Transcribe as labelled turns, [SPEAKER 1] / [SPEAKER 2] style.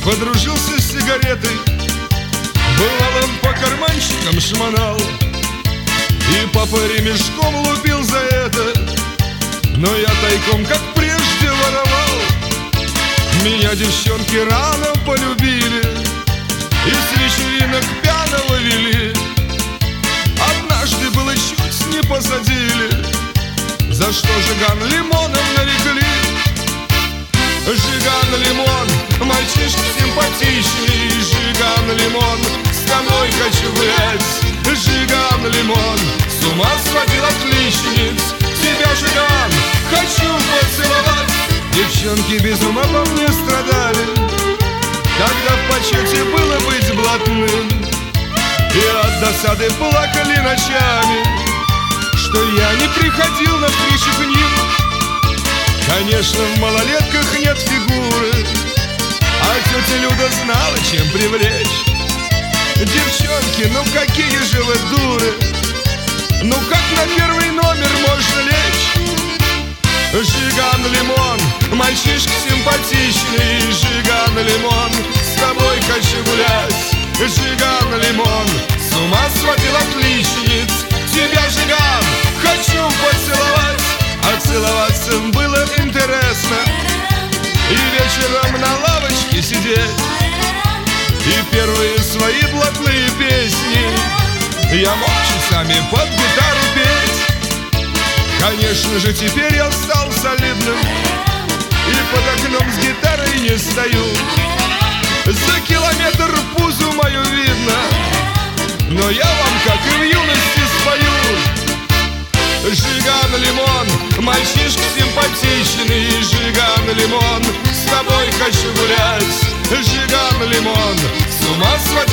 [SPEAKER 1] подружился с сигаретой, бывало по карманчикам шмонал, и папа ремешком лупил за это, но я тайком, как прежде, воровал. Меня девчонки рано полюбили и с вечеринок пьяного вели. Однажды было чуть не посадили, за что Жиган лимоном нарекли. Жиган лимон, мальчишка симпатичный, Жиган лимон, с тобой хочу гулять. Жиган лимон, с ума сводил отличниц, тебя, Жиган, хочу поцеловать. Девчонки без ума по мне страдали, когда в почете было быть блатным, и от досады плакали ночами, что я не приходил на встречу к ним. Конечно, в малолетках нет фигуры, а тетя Люда знала, чем привлечь. Девчонки, ну какие же вы дуры, ну как на первый номер можно лечь? Жиган лимон, мальчишка симпатичный, Жиган лимон, с тобой хочу гулять. Жиган лимон, с ума сводил отличниц, тебя, Жиган, хочу поцеловать. А целоваться было интересно, и вечером на лавочке сидеть, и первые свои блатные песни я мог часами под гитару петь. Конечно же, теперь я стал солидным, и под окном с гитарой не стою. За километр пузу мою видно, но я вам, как и в юности, спою. Жиган лимон, мальчишка симпатичный, Жиган лимон, с тобой хочу гулять. Жиган лимон, с ума сводил